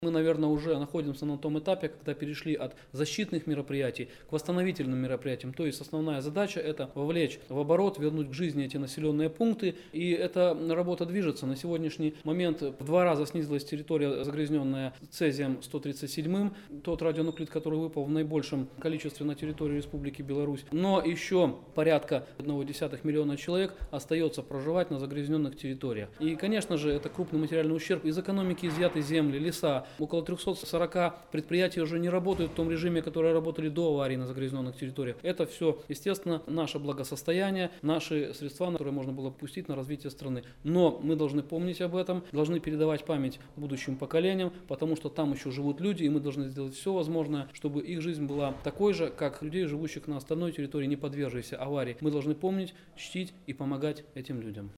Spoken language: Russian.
Мы, наверное, уже находимся на том этапе, когда перешли от защитных мероприятий к восстановительным мероприятиям. То есть основная задача – это вовлечь в оборот, вернуть к жизни эти населенные пункты. И эта работа движется. На сегодняшний момент в 2 раза снизилась территория, загрязненная цезием-137, тот радионуклид, который выпал в наибольшем количестве на территории Республики Беларусь. Но еще порядка 1,1 миллиона человек остается проживать на загрязненных территориях. И, конечно же, это крупный материальный ущерб. Из экономики изъяты земли, леса. Около 340 предприятий уже не работают в том режиме, которые работали до аварии на загрязненных территориях. Это все, естественно, наше благосостояние, наши средства, которые можно было пустить на развитие страны. Но мы должны помнить об этом, должны передавать память будущим поколениям, потому что там еще живут люди, и мы должны сделать все возможное, чтобы их жизнь была такой же, как людей, живущих на остальной территории, не подвергшейся аварии. Мы должны помнить, чтить и помогать этим людям.